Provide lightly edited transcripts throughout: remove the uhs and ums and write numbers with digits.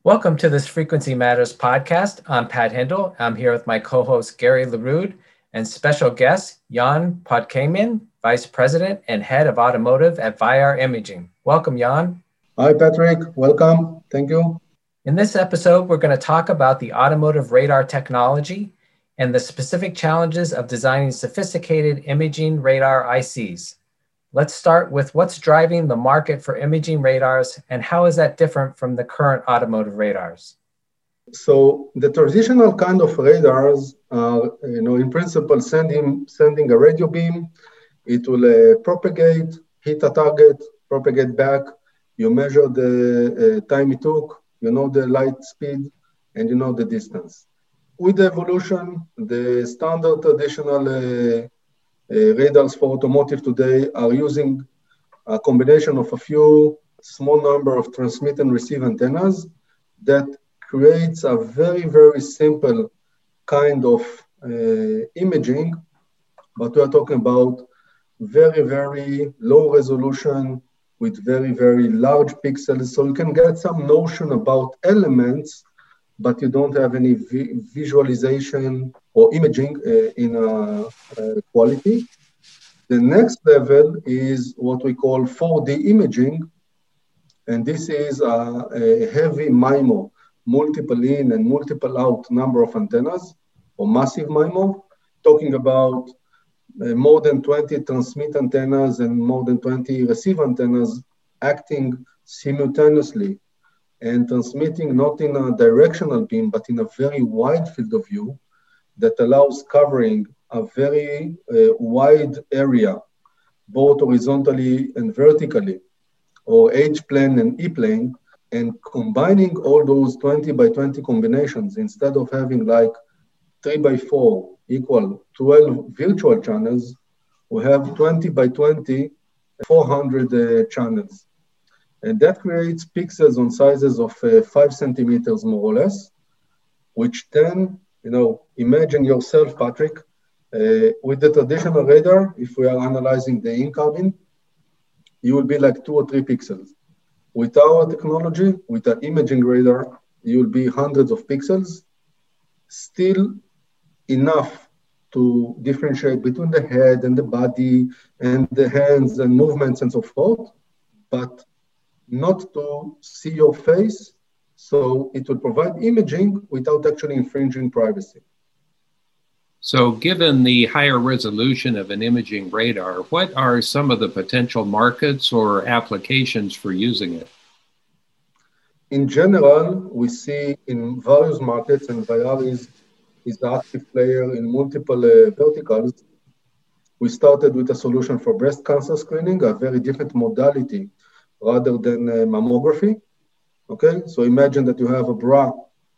Welcome to this Frequency Matters podcast. I'm Pat Hindle. I'm here with my co-host Gary LaRude and special guest Jan Podkamian, Vice President and Head of Automotive at Vayar Imaging. Welcome, Jan. Hi, Patrick. Welcome. Thank you. In this episode, we're going to talk about the automotive radar technology and the specific challenges of designing sophisticated imaging radar ICs. Let's start with what's driving the market for imaging radars and how is that different from the current automotive radars? So the traditional kind of radars are, in principle, sending a radio beam. It will propagate, hit a target, propagate back. You measure the time it took, you know the light speed, and you know the distance. With the evolution, the standard traditional radars for automotive today are using a combination of a few small number of transmit and receive antennas that creates a very, very simple kind of imaging, but we are talking about very, very low resolution with very, very large pixels. So you can get some notion about elements, but you don't have any visualization or imaging in quality. The next level is what we call 4D imaging, and this is a heavy MIMO, multiple in and multiple out number of antennas, or massive MIMO, talking about more than 20 transmit antennas and more than 20 receive antennas acting simultaneously and transmitting not in a directional beam, but in a very wide field of view that allows covering a very wide area, both horizontally and vertically, or H-plane and E-plane, and combining all those 20 by 20 combinations, instead of having like 3 by 4 equal 12 virtual channels, we have 20 by 20, 400 channels. And that creates pixels on sizes of 5 centimeters, more or less, which then, imagine yourself, Patrick, with the traditional radar, if we are analyzing the in-cabin, you will be like 2 or 3 pixels. With our technology, with an imaging radar, you will be hundreds of pixels, still enough to differentiate between the head and the body and the hands and movements and so forth, but not to see your face, so it will provide imaging without actually infringing privacy. So given the higher resolution of an imaging radar, what are some of the potential markets or applications for using it? In general, we see in various markets, and Vayar is the active player in multiple verticals. We started with a solution for breast cancer screening, a very different modality rather than mammography. Okay, so imagine that you have a bra,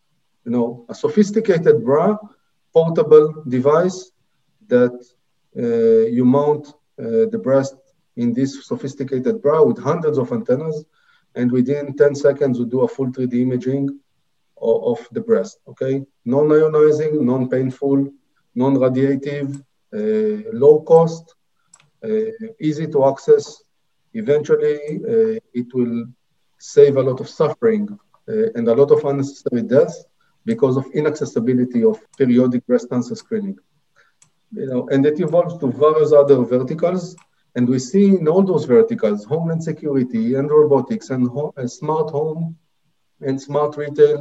a sophisticated bra, portable device that you mount the breast in this sophisticated bra with hundreds of antennas, and within 10 seconds, we do a full 3D imaging of the breast, okay? Non-ionizing, non-painful, non-radiative, low cost, easy to access. Eventually, it will save a lot of suffering and a lot of unnecessary deaths because of inaccessibility of periodic breast cancer screening. And it evolves to various other verticals. And we see in all those verticals, homeland security and robotics and smart home and smart retail,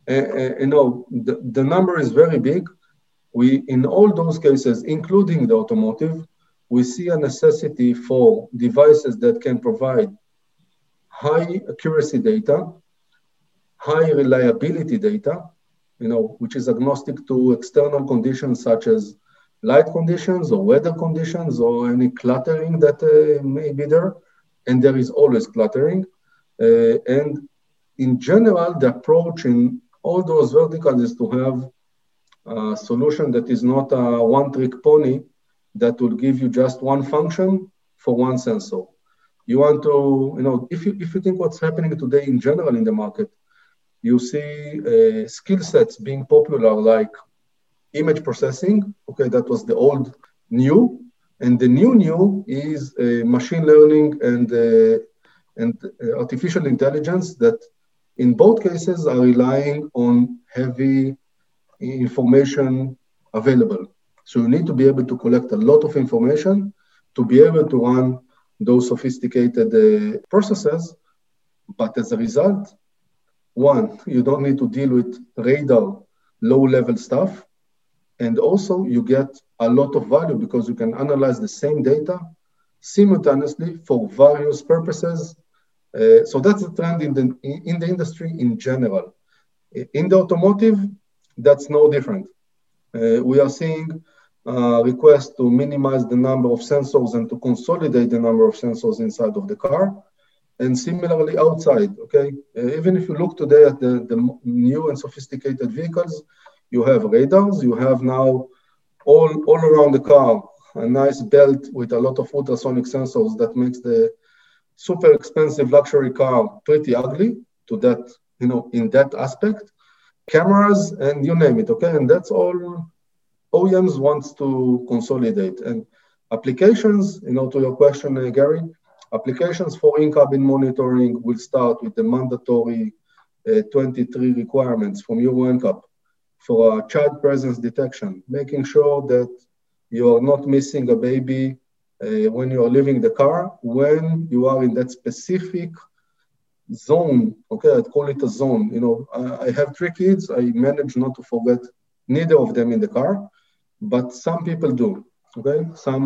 the number is very big. In all those cases, including the automotive, we see a necessity for devices that can provide high accuracy data, high reliability data, which is agnostic to external conditions such as light conditions or weather conditions or any cluttering that may be there. And there is always cluttering. And in general, the approach in all those verticals is to have a solution that is not a one-trick pony that will give you just one function for one sensor. You want to, if you think what's happening today in general in the market, you see skill sets being popular like image processing. Okay, that was the old new, and the new is machine learning and artificial intelligence that in both cases are relying on heavy information available. So you need to be able to collect a lot of information to be able to run those sophisticated processes. But as a result, one, you don't need to deal with radar low-level stuff. And also you get a lot of value because you can analyze the same data simultaneously for various purposes. So that's the trend in the industry in general. In the automotive, that's no different. We are seeing requests to minimize the number of sensors and to consolidate the number of sensors inside of the car. And similarly outside, okay? Even if you look today at the new and sophisticated vehicles, you have radars, you have now all around the car, a nice belt with a lot of ultrasonic sensors that makes the super expensive luxury car pretty ugly to that, in that aspect. Cameras and you name it, okay? And that's all OEMs wants to consolidate. And applications, to your question, Gary, applications for in-cabin monitoring will start with the mandatory 23 requirements from Euro NCAP for child presence detection, making sure that you are not missing a baby when you are leaving the car, when you are in that specific zone, okay, I'd call it a zone. I have 3 kids, I manage not to forget neither of them in the car, but some people do, okay?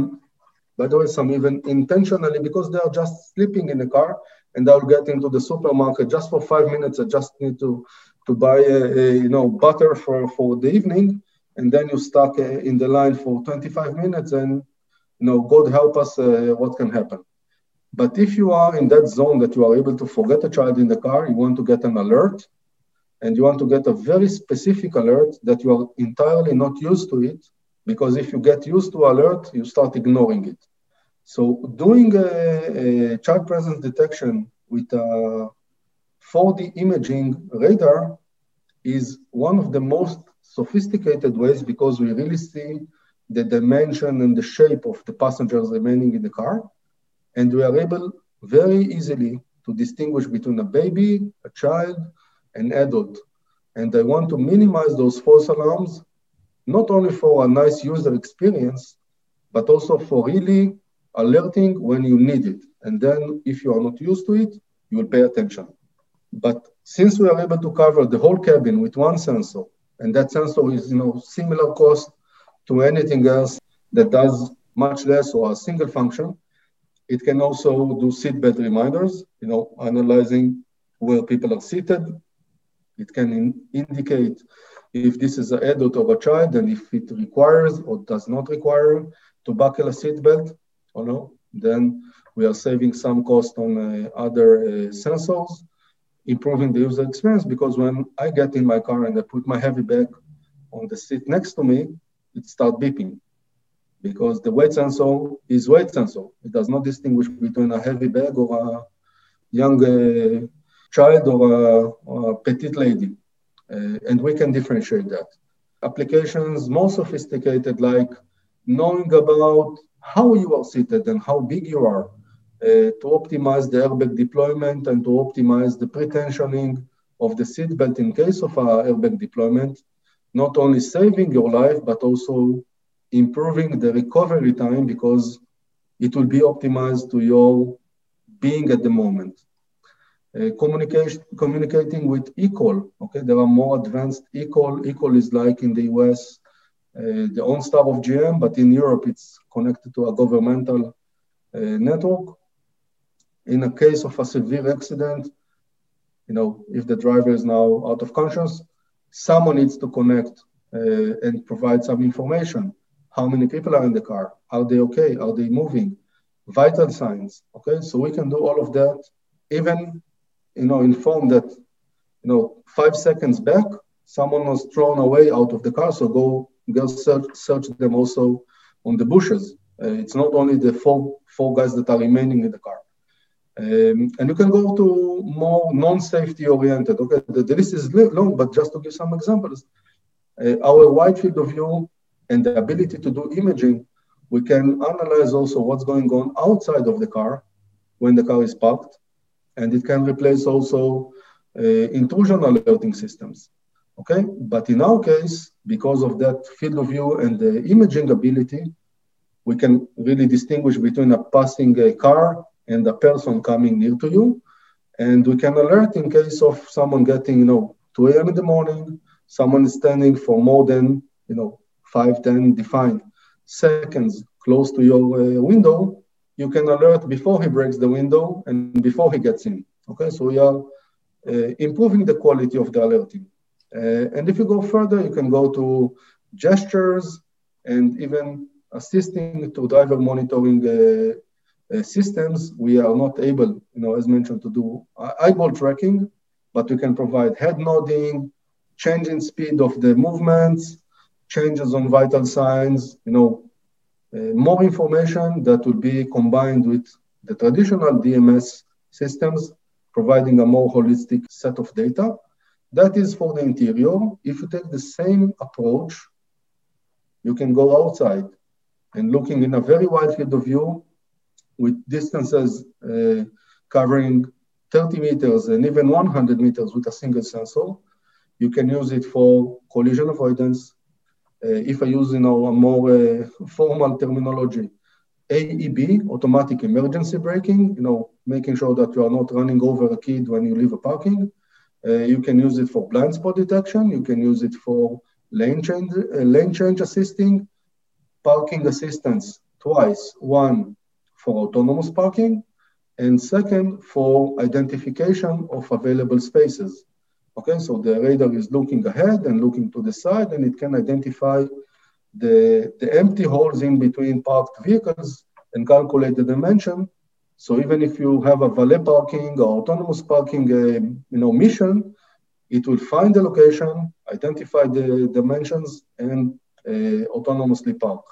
By the way, some even intentionally because they are just sleeping in the car and I'll get into the supermarket just for 5 minutes. I just need to buy, butter for the evening. And then you stuck in the line for 25 minutes and, God help us, what can happen. But if you are in that zone that you are able to forget a child in the car, you want to get an alert and you want to get a very specific alert that you are entirely not used to it. Because if you get used to alert, you start ignoring it. So doing a child presence detection with a 4D imaging radar is one of the most sophisticated ways because we really see the dimension and the shape of the passengers remaining in the car. And we are able very easily to distinguish between a baby, a child, an adult. And I want to minimize those false alarms not only for a nice user experience, but also for really alerting when you need it. And then if you are not used to it, you will pay attention. But since we are able to cover the whole cabin with one sensor, and that sensor is similar cost to anything else that does much less or a single function, it can also do seatbelt reminders, analyzing where people are seated. It can indicate if this is an adult or a child, and if it requires or does not require to buckle a seatbelt or no, then we are saving some cost on other sensors, improving the user experience, because when I get in my car and I put my heavy bag on the seat next to me, it starts beeping because the weight sensor is weight sensor. It does not distinguish between a heavy bag or a young child or a petite lady. And we can differentiate that. Applications more sophisticated, like knowing about how you are seated and how big you are to optimize the airbag deployment and to optimize the pre-tensioning of the seatbelt in case of an airbag deployment, not only saving your life, but also improving the recovery time because it will be optimized to your being at the moment. Communicating with eCall, okay? There are more advanced eCall. eCall is like in the US, the OnStar of GM, but in Europe, it's connected to a governmental network. In a case of a severe accident, if the driver is now out of conscious, someone needs to connect and provide some information. How many people are in the car? Are they okay? Are they moving? Vital signs, okay? So we can do all of that, even inform that, 5 seconds back, someone was thrown away out of the car, so go search them also on the bushes. It's not only the four guys that are remaining in the car. And you can go to more non-safety oriented. Okay, the list is long, but just to give some examples, our wide field of view and the ability to do imaging, we can analyze also what's going on outside of the car when the car is parked. And it can replace also intrusion alerting systems. Okay, but in our case, because of that field of view and the imaging ability, we can really distinguish between a passing car and a person coming near to you. And we can alert in case of someone getting, 2 a.m. in the morning, someone is standing for more than, 5, 10 defined seconds close to your window. You can alert before he breaks the window and before he gets in. Okay, so we are improving the quality of the alerting. And if you go further, you can go to gestures and even assisting to driver monitoring systems. We are not able, as mentioned, to do eyeball tracking, but we can provide head nodding, change in speed of the movements, changes on vital signs, more information that will be combined with the traditional DMS systems, providing a more holistic set of data. That is for the interior. If you take the same approach, you can go outside and looking in a very wide field of view with distances covering 30 meters and even 100 meters with a single sensor. You can use it for collision avoidance. If I use a more formal terminology, AEB, automatic emergency braking, making sure that you are not running over a kid when you leave a parking. You can use it for blind spot detection. You can use it for lane change assisting, parking assistance twice. One for autonomous parking, and second for identification of available spaces. Okay, so the radar is looking ahead and looking to the side, and it can identify the empty holes in between parked vehicles and calculate the dimension. So even if you have a valet parking or autonomous parking mission, it will find the location, identify the dimensions, and autonomously park.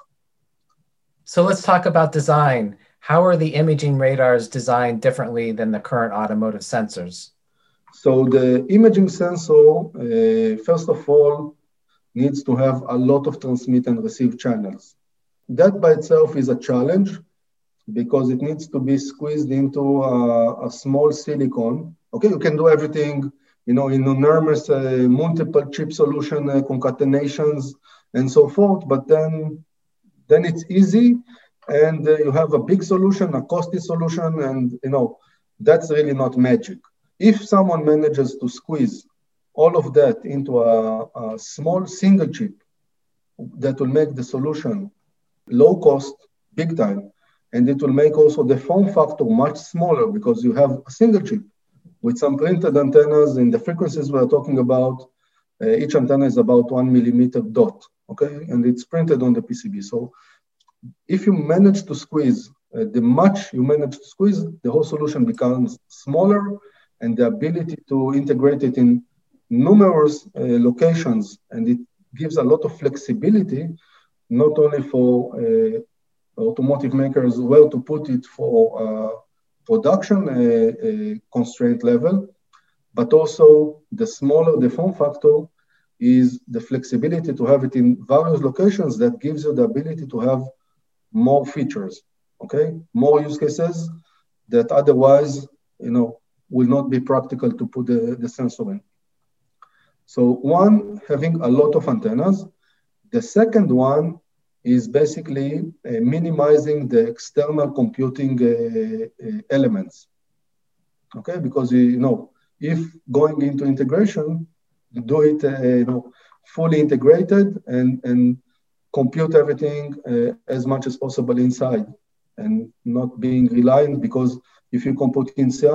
So let's talk about design. How are the imaging radars designed differently than the current automotive sensors? So the imaging sensor, first of all, needs to have a lot of transmit and receive channels. That by itself is a challenge because it needs to be squeezed into a small silicon. Okay, you can do everything, in enormous multiple chip solution concatenations and so forth, but then it's easy and you have a big solution, a costly solution, and that's really not magic. If someone manages to squeeze all of that into a small single chip that will make the solution low cost, big time, and it will make also the form factor much smaller because you have a single chip with some printed antennas in the frequencies we're talking about. Each antenna is about 1 millimeter dot, okay? And it's printed on the PCB. So if you manage to squeeze, the much you manage to squeeze, the whole solution becomes smaller, and the ability to integrate it in numerous locations, and it gives a lot of flexibility, not only for automotive makers where to put it for production constraint level, but also the smaller the form factor is the flexibility to have it in various locations that gives you the ability to have more features, okay? More use cases that otherwise, will not be practical to put the sensor in. So one, having a lot of antennas. The second one is basically minimizing the external computing elements. Okay, because if going into integration, do it fully integrated and compute everything as much as possible inside, and not being reliant, because if you compute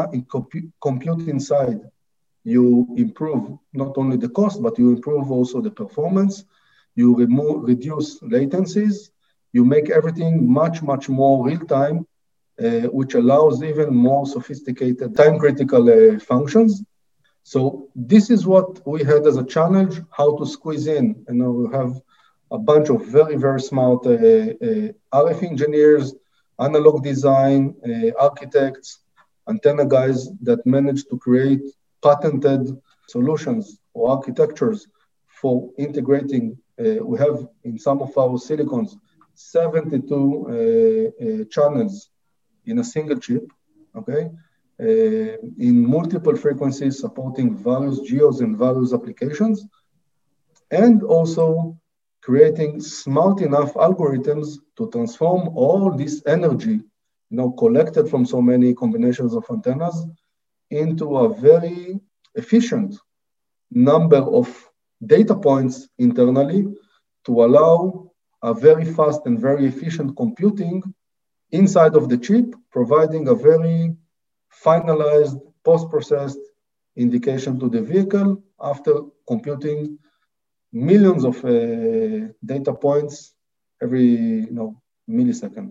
inside, you improve not only the cost, but you improve also the performance. You reduce latencies. You make everything much, much more real time, which allows even more sophisticated time-critical functions. So this is what we had as a challenge, how to squeeze in. And now we have a bunch of very, very smart RF engineers, analog design, architects, antenna guys that managed to create patented solutions or architectures for integrating. We have in some of our silicons 72 channels in a single chip, okay? in multiple frequencies, supporting various geos and various applications, and also creating smart enough algorithms to transform all this energy, collected from so many combinations of antennas into a very efficient number of data points internally to allow a very fast and very efficient computing inside of the chip, providing a very finalized, post-processed indication to the vehicle after computing millions of data points every millisecond.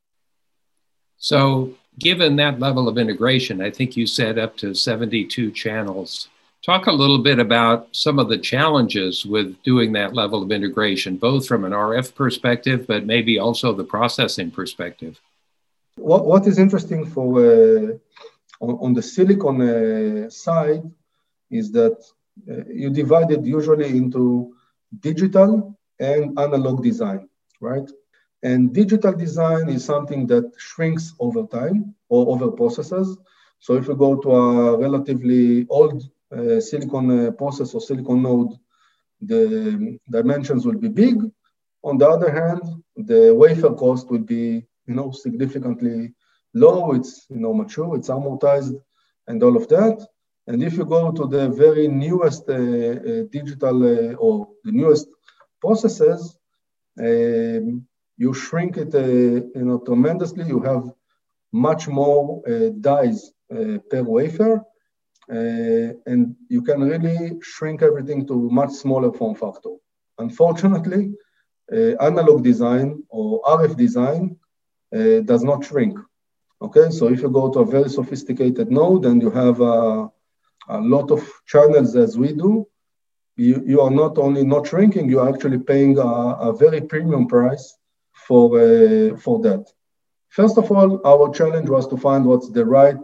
So given that level of integration, I think you said up to 72 channels. Talk a little bit about some of the challenges with doing that level of integration, both from an RF perspective, but maybe also the processing perspective. What is interesting for on the silicon side is that you divide it usually into digital and analog design, right? And digital design is something that shrinks over time or over processes. So if you go to a relatively old silicon process or silicon node, the dimensions will be big. On the other hand, the wafer cost will be, significantly low. It's, mature, it's amortized, and all of that. And if you go to the very newest digital or the newest processes, you shrink it, tremendously. You have much more dies per wafer. And you can really shrink everything to much smaller form factor. Unfortunately, analog design or RF design does not shrink. Okay, so if you go to a very sophisticated node and you have a lot of channels as we do, you are not only not shrinking, you are actually paying a very premium price for that. First of all, our challenge was to find what's the right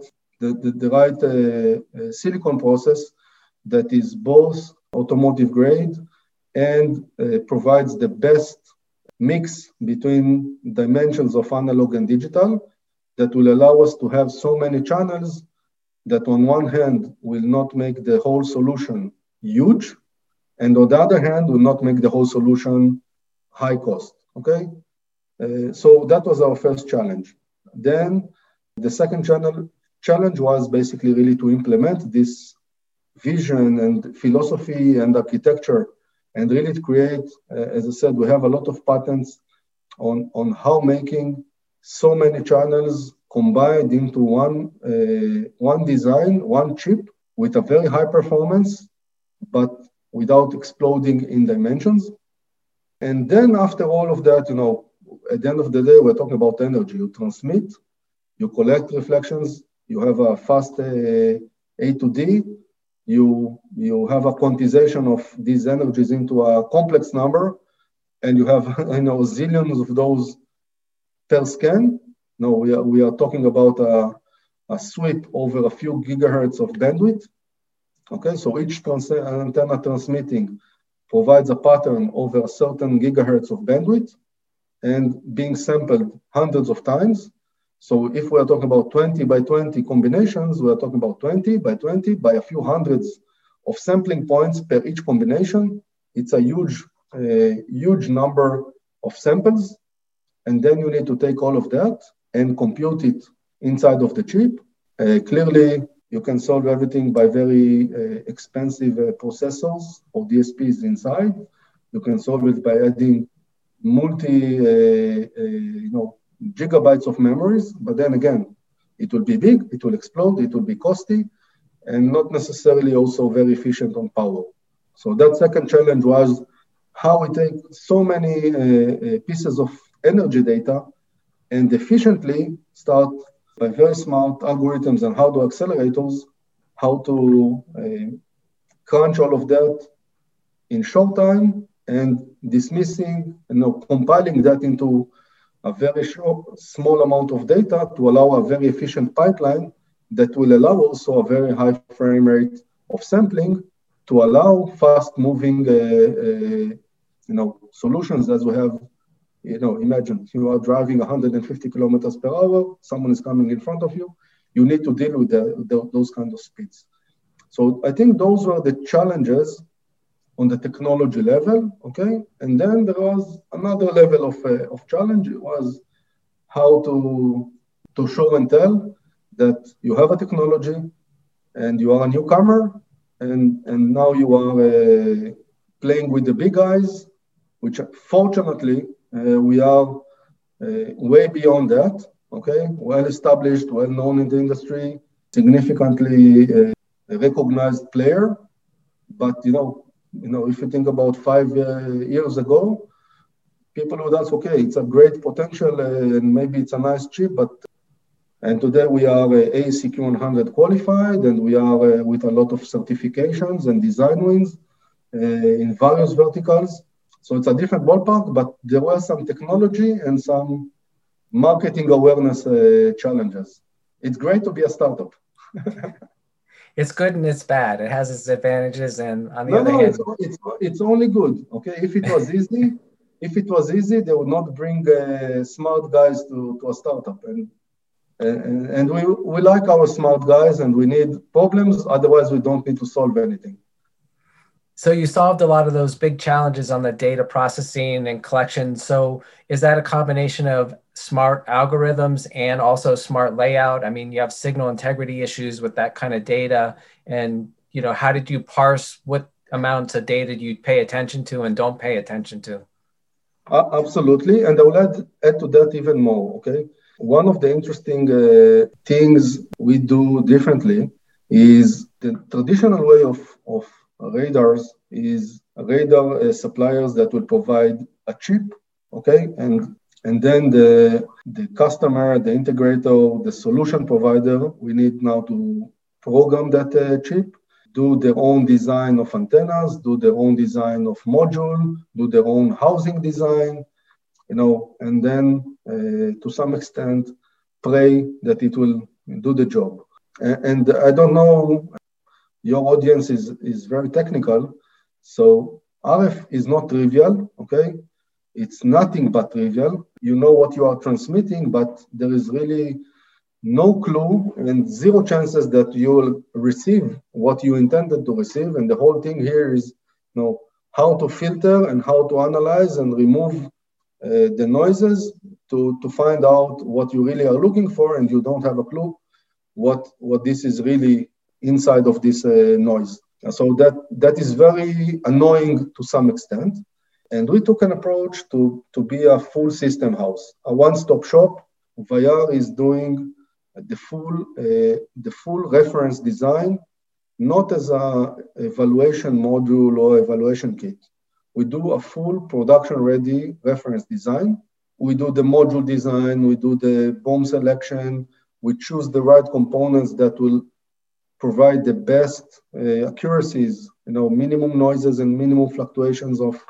silicon process that is both automotive grade and provides the best mix between dimensions of analog and digital that will allow us to have so many channels that on one hand will not make the whole solution huge, and on the other hand will not make the whole solution high cost, okay? So that was our first challenge. Then the second challenge was basically really to implement this vision and philosophy and architecture and really to create, as I said, we have a lot of patents on how making so many channels combined into one design, one chip with a very high performance, but without exploding in dimensions. And then after all of that, at the end of the day, we're talking about energy. You transmit, you collect reflections, you have a fast A to D, you have a quantization of these energies into a complex number, and you have zillions of those per scan. No, we are talking about a sweep over a few gigahertz of bandwidth. Okay, so each antenna transmitting provides a pattern over a certain gigahertz of bandwidth and being sampled hundreds of times. So if we are talking about 20 by 20 combinations, we are talking about 20 by 20 by a few hundreds of sampling points per each combination. It's a huge number of samples. And then you need to take all of that and compute it inside of the chip. Clearly, you can solve everything by very expensive processors or DSPs inside. You can solve it by adding gigabytes of memories, but then again, it will be big, it will explode, it will be costly, and not necessarily also very efficient on power. So that second challenge was how we take so many pieces of energy data and efficiently start by very smart algorithms and hardware accelerators, how to crunch all of that in short time and dismissing, compiling that into a very small amount of data to allow a very efficient pipeline that will allow also a very high frame rate of sampling to allow fast-moving, solutions as we have. Imagine you are driving 150 kilometers per hour, someone is coming in front of you. you need to deal with those kind of speeds. So I think those were the challenges on the technology level, okay? And then there was another level of challenge. It was how to show and tell that you have a technology and you are a newcomer, and now you are playing with the big guys, which fortunately we are way beyond that, okay? Well established, well known in the industry, significantly a recognized player. But if you think about 5 years ago, people would ask, okay, it's a great potential and maybe it's a nice chip, and today we are AEC-Q 100 qualified, and we are with a lot of certifications and design wins in various verticals. So it's a different ballpark, but there were some technology and some marketing awareness challenges. It's great to be a startup. It's good and it's bad. It has its advantages, and on the other hand, it's only good. Okay, if it was easy, they would not bring smart guys to a startup, and we like our smart guys, and we need problems. Otherwise, we don't need to solve anything. So you solved a lot of those big challenges on the data processing and collection. So is that a combination of smart algorithms and also smart layout? I mean, you have signal integrity issues with that kind of data. And, how did you parse what amounts of data you pay attention to and don't pay attention to? Absolutely. And I will add to that even more, okay? One of the interesting things we do differently is the traditional way of radars is radar suppliers that will provide a chip, okay, and then the customer, the integrator, the solution provider, we need now to program that chip, do their own design of antennas, do their own design of module, do their own housing design, and then to some extent pray that it will do the job. And I don't know, your audience is very technical, so RF is not trivial, okay? It's nothing but trivial. You know what you are transmitting, but there is really no clue and zero chances that you will receive what you intended to receive. And the whole thing here is, how to filter and how to analyze and remove the noises to find out what you really are looking for, and you don't have a clue what this is really inside of this noise. So that is very annoying to some extent. And we took an approach to be a full system house, a one-stop shop. Vayar is doing the full reference design, not as a evaluation module or evaluation kit. We do a full production-ready reference design. We do the module design, we do the BOM selection, we choose the right components that will provide the best accuracies, minimum noises and minimum fluctuations of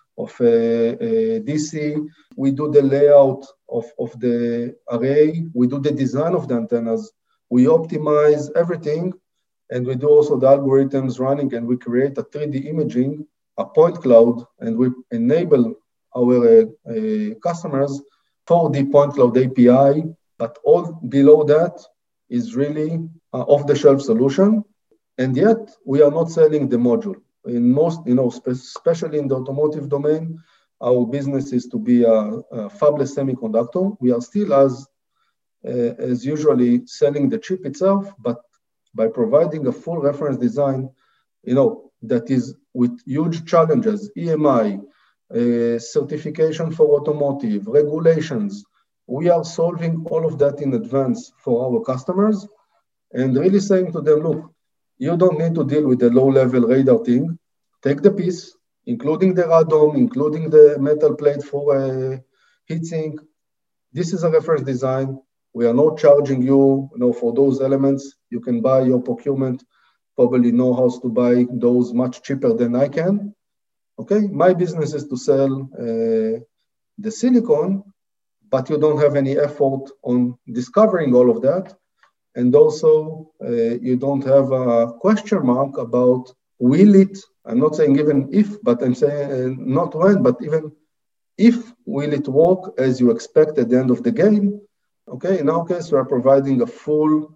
DC. We do the layout of the array. We do the design of the antennas. We optimize everything, and we do also the algorithms running, and we create a 3D imaging, a point cloud, and we enable our customers 4D point cloud API, but all below that is really off-the-shelf solution. And yet we are not selling the module. In most, especially in the automotive domain, our business is to be a fabless semiconductor. We are still as usually selling the chip itself, but by providing a full reference design, that is with huge challenges, EMI, certification for automotive, regulations. We are solving all of that in advance for our customers and really saying to them, look, you don't need to deal with the low-level radar thing. Take the piece, including the radome, including the metal plate for heatsink. This is a reference design. We are not charging you, for those elements. You can buy your procurement, probably know how to buy those much cheaper than I can. Okay, my business is to sell the silicon, but you don't have any effort on discovering all of that. And also, you don't have a question mark about will it, I'm not saying even if, but I'm saying not when, but even if will it work as you expect at the end of the game. Okay, in our case, we are providing a full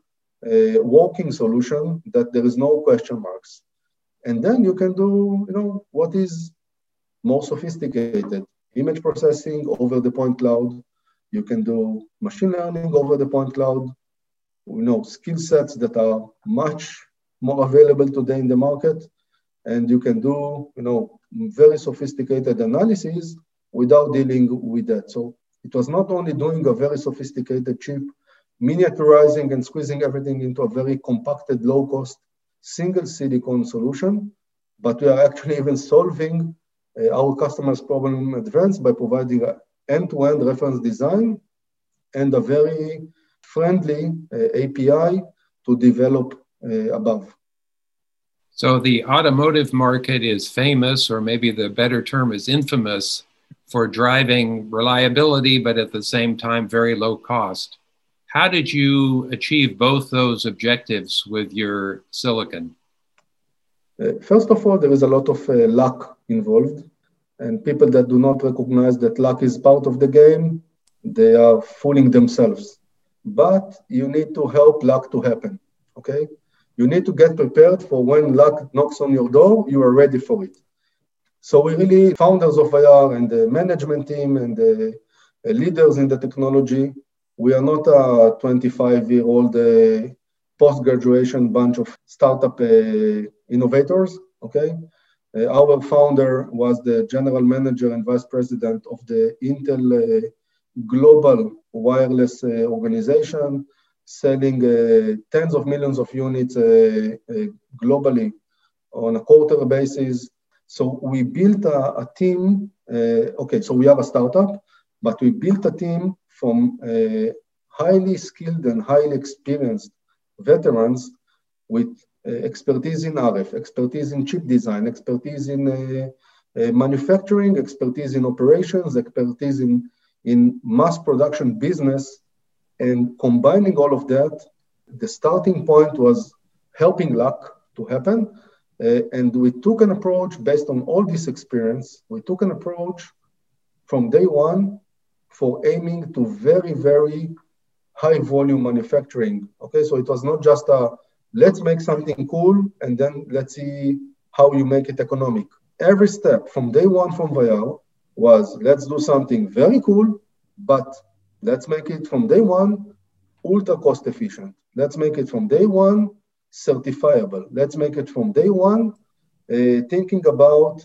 a working solution that there is no question marks. And then you can do, what is more sophisticated, image processing over the point cloud. You can do machine learning over the point cloud. Skill sets that are much more available today in the market. And you can do, very sophisticated analysis without dealing with that. So it was not only doing a very sophisticated chip, miniaturizing and squeezing everything into a very compacted, low-cost, single silicon solution, but we are actually even solving our customers' problem in advance by providing an end-to-end reference design and a very friendly API to develop above. So the automotive market is famous, or maybe the better term is infamous, for driving reliability, but at the same time, very low cost. How did you achieve both those objectives with your silicon? First of all, there is a lot of luck involved, and people that do not recognize that luck is part of the game, they are fooling themselves. But you need to help luck to happen, okay? You need to get prepared for when luck knocks on your door, you are ready for it. So we really, founders of Vayyar and the management team and the leaders in the technology, we are not a 25-year-old post-graduation bunch of startup innovators, okay? Our founder was the general manager and vice president of the Intel global wireless organization, selling tens of millions of units globally on a quarter basis. So we built a team, so we are a startup, but we built a team from highly skilled and highly experienced veterans with expertise in RF, expertise in chip design, expertise in manufacturing, expertise in operations, expertise in mass production business. And combining all of that, the starting point was helping luck to happen. And we took an approach based on all this experience. We took an approach from day one for aiming to very, very high volume manufacturing. Okay, so it was not just let's make something cool and then let's see how you make it economic. Every step from day one from Vayyar was let's do something very cool, but let's make it from day one ultra cost efficient. Let's make it from day one certifiable. Let's make it from day one thinking about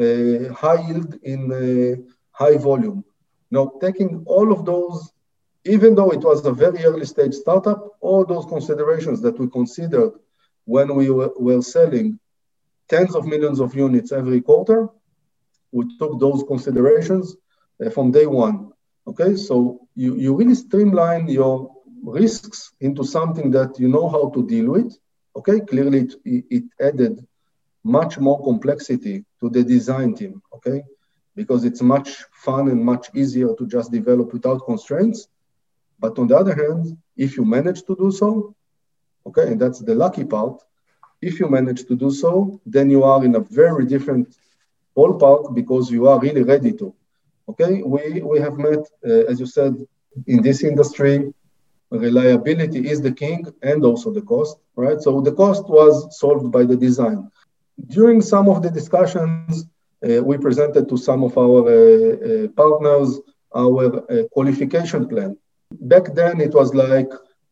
high yield in high volume. Now, taking all of those, even though it was a very early stage startup, all those considerations that we considered when we were selling tens of millions of units every quarter, we took those considerations from day one. Okay, so you really streamline your risks into something that you know how to deal with. Okay, clearly it added much more complexity to the design team, okay? Because it's much fun and much easier to just develop without constraints. But on the other hand, if you manage to do so, okay, and that's the lucky part, if you manage to do so, then you are in a very different ballpark because you are really ready to. Okay, we have met, as you said, in this industry, reliability is the king and also the cost, right? So the cost was solved by the design. During some of the discussions, we presented to some of our partners our qualification plan. Back then, it was like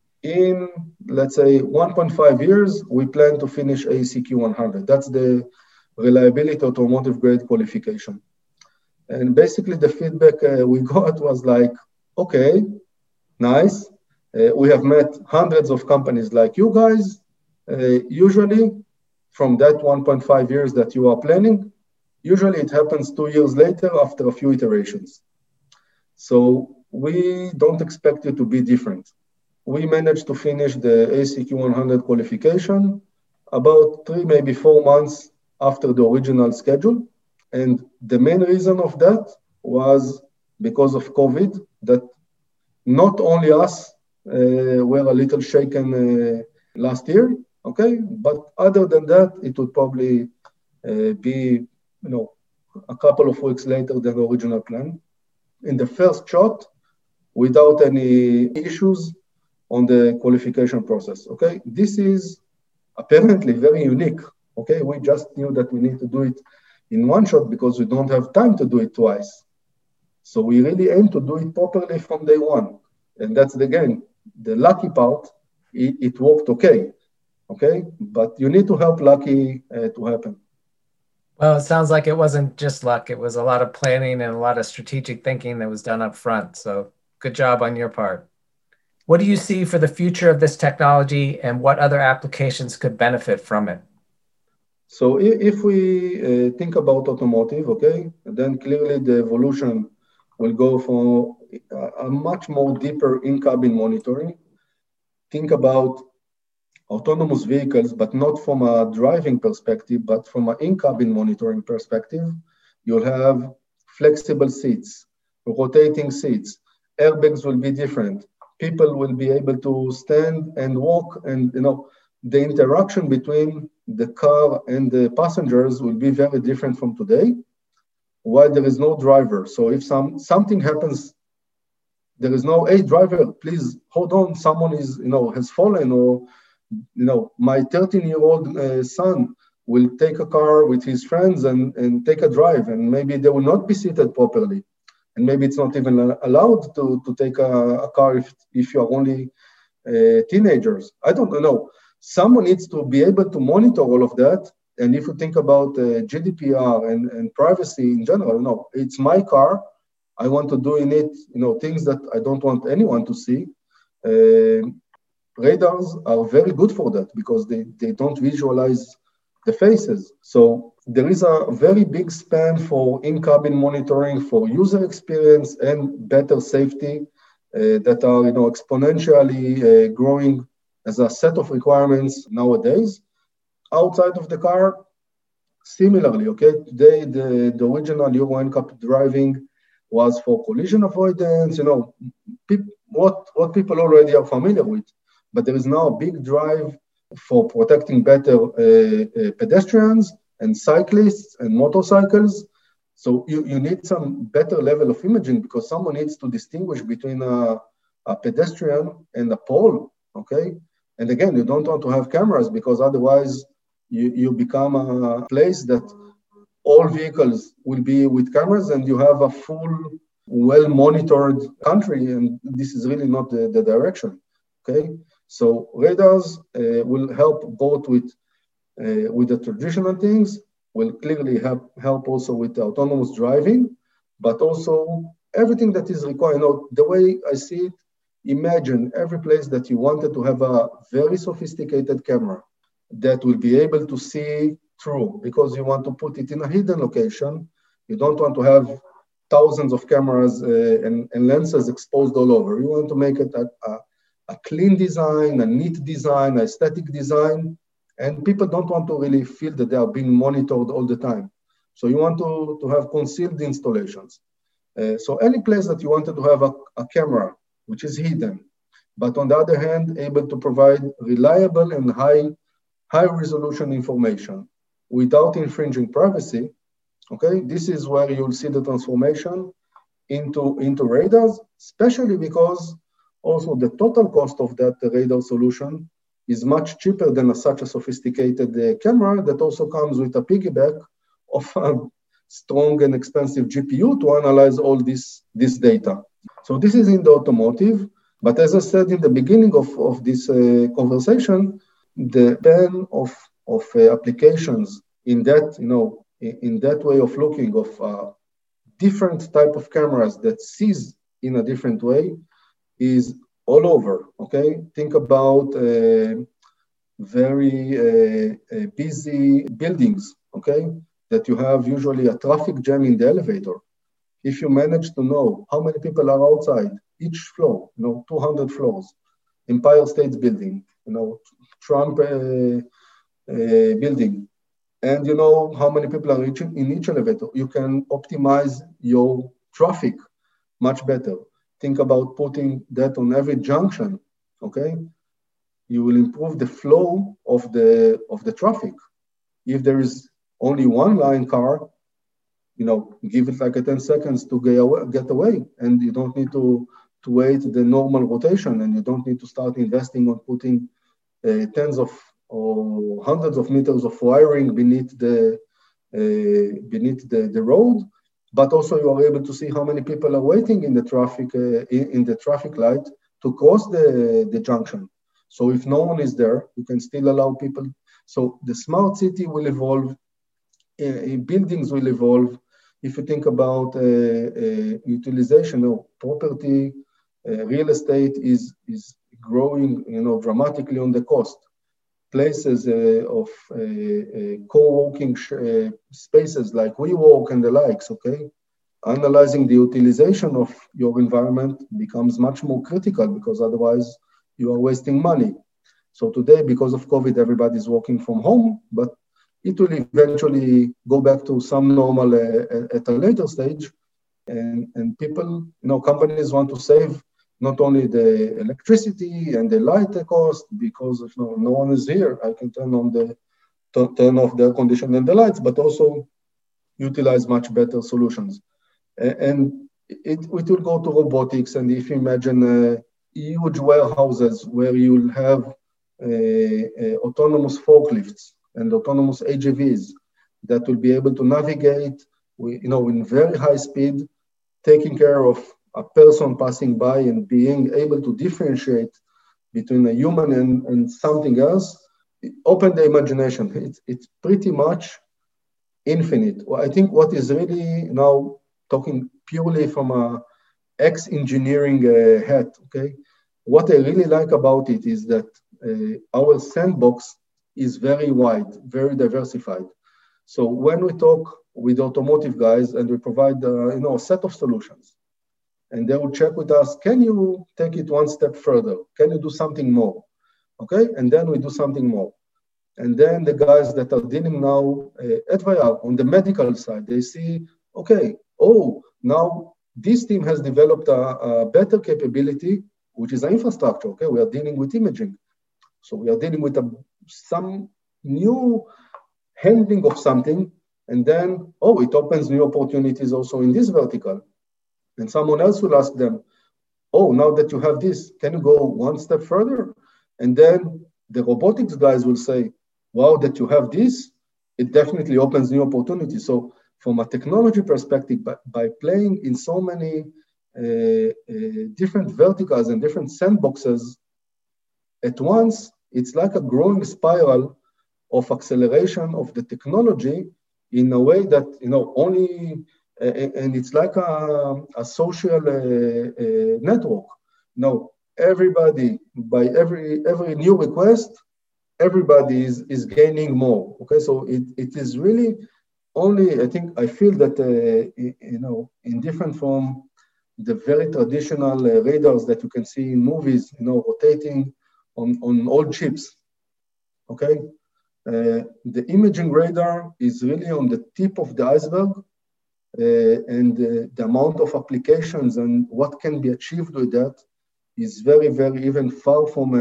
in, let's say, 1.5 years, we plan to finish AEC-Q 100. That's the reliability automotive grade qualification. And basically, the feedback we got was like, okay, nice. We have met hundreds of companies like you guys. Usually, from that 1.5 years that you are planning, usually it happens 2 years later after a few iterations. So we don't expect it to be different. We managed to finish the AEC-Q 100 qualification about 3, maybe 4 months after the original schedule. And the main reason of that was because of COVID, that not only us were a little shaken last year, okay? But other than that, it would probably be, a couple of weeks later than the original plan. In the first shot, without any issues on the qualification process. Okay, this is apparently very unique. Okay, we just knew that we need to do it in one shot because we don't have time to do it twice. So we really aim to do it properly from day one. And that's, again, the lucky part. It worked okay. Okay, but you need to help lucky to happen. Well, it sounds like it wasn't just luck. It was a lot of planning and a lot of strategic thinking that was done up front. So good job on your part. What do you see for the future of this technology and what other applications could benefit from it? So if we think about automotive, okay, then clearly the evolution will go for a much more deeper in-cabin monitoring. Think about autonomous vehicles, but not from a driving perspective, but from an in-cabin monitoring perspective. You'll have flexible seats, rotating seats, airbags will be different. People will be able to stand and walk, and the interaction between the car and the passengers will be very different from today, while there is no driver. So if something happens, there is no, hey, driver, please hold on, someone is, has fallen, or, my 13-year-old son will take a car with his friends and take a drive, and maybe they will not be seated properly. And maybe it's not even allowed to take a car if you're only teenagers. I don't know. Someone needs to be able to monitor all of that. And if you think about GDPR and privacy in general, no, it's my car. I want to do in it, things that I don't want anyone to see. Radars are very good for that because they don't visualize the faces. So there is a very big span for in-cabin monitoring, for user experience and better safety that are exponentially growing as a set of requirements nowadays. Outside of the car, similarly, okay, today the original Euro NCAP driving was for collision avoidance, what people already are familiar with. But there is now a big drive for protecting better pedestrians and cyclists and motorcycles. So you need some better level of imaging because someone needs to distinguish between a pedestrian and a pole, okay? And again, you don't want to have cameras because otherwise you become a place that all vehicles will be with cameras and you have a full, well-monitored country, and this is really not the direction, okay? So radars will help both with the traditional things, will clearly help also with the autonomous driving, but also everything that is required. The way I see it, imagine every place that you wanted to have a very sophisticated camera that will be able to see through because you want to put it in a hidden location. You don't want to have thousands of cameras and lenses exposed all over. You want to make it a clean design, a neat design, aesthetic design, and people don't want to really feel that they are being monitored all the time. So you want to have concealed installations. So any place that you wanted to have a camera, which is hidden, but on the other hand, able to provide reliable and high resolution information without infringing privacy, okay? This is where you'll see the transformation into radars, especially because also the total cost of that radar solution is much cheaper than such a sophisticated camera that also comes with a piggyback of a strong and expensive GPU to analyze all this data. So this is in the automotive, but as I said in the beginning of this conversation, the span of applications in that, in that way of looking of different type of cameras that sees in a different way is all over, okay? Think about very busy buildings, okay? That you have usually a traffic jam in the elevator. If you manage to know how many people are outside each floor, 200 floors, Empire State Building, Trump building, and you know how many people are in each elevator, you can optimize your traffic much better. Think about putting that on every junction, okay? You will improve the flow of the traffic. If there is only one line car, give it like a 10 seconds to get away, and you don't need to to wait the normal rotation, and you don't need to start investing on putting tens of or hundreds of meters of wiring beneath the road. But also you are able to see how many people are waiting in the traffic light to cross the junction. So if no one is there, you can still allow people. So the smart city will evolve, buildings will evolve. If you think about utilization of property, real estate is growing, dramatically on the cost. Places of co-working spaces like WeWork and the likes, okay? Analyzing the utilization of your environment becomes much more critical because otherwise you are wasting money. So today, because of COVID, everybody's working from home, but it will eventually go back to some normal at a later stage. And people, companies want to save not only the electricity and the light cost, because if no one is here, I can turn off the air conditioning and the lights, but also utilize much better solutions. And it will go to robotics. And if you imagine huge warehouses where you'll have autonomous forklifts and autonomous AGVs that will be able to navigate, in very high speed, taking care of a person passing by and being able to differentiate between a human and something else, open the imagination. It's pretty much infinite. Well, I think what is really now talking purely from a ex-engineering hat, okay? What I really like about it is that our sandbox is very wide, very diversified. So when we talk with automotive guys and we provide a set of solutions, and they will check with us, can you take it one step further? Can you do something more? Okay, and then we do something more. And then the guys that are dealing now at Vayav on the medical side, they see, okay, now this team has developed a better capability, which is an infrastructure. Okay, we are dealing with imaging. So we are dealing with some new handling of something, and then, it opens new opportunities also in this vertical. And someone else will ask them, now that you have this, can you go one step further? And then the robotics guys will say, wow, that you have this, it definitely opens new opportunities. So from a technology perspective, by playing in so many different verticals and different sandboxes at once, it's like a growing spiral of acceleration of the technology in a way that, only, and it's like a social network. Everybody, by every new request, everybody is gaining more. Okay, so it is really only, I feel that, in different from the very traditional radars that you can see in movies, rotating on old chips. Okay, the imaging radar is really on the tip of the iceberg. And the amount of applications and what can be achieved with that is very, very even far from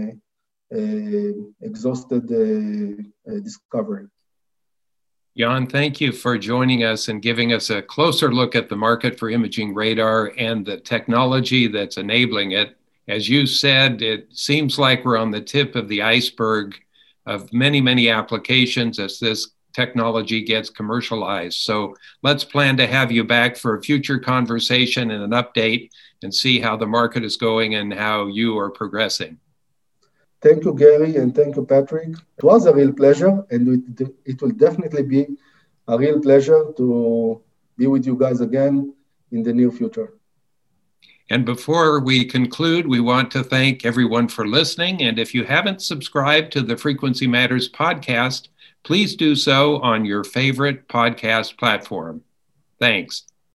exhausted discovery. Jan, thank you for joining us and giving us a closer look at the market for imaging radar and the technology that's enabling it. As you said, it seems like we're on the tip of the iceberg of many, many applications as this technology gets commercialized. So let's plan to have you back for a future conversation and an update and see how the market is going and how you are progressing. Thank you, Gary, and thank you, Patrick. It was a real pleasure, and it will definitely be a real pleasure to be with you guys again in the near future. And before we conclude, we want to thank everyone for listening. And if you haven't subscribed to the Frequency Matters podcast, please do so on your favorite podcast platform. Thanks.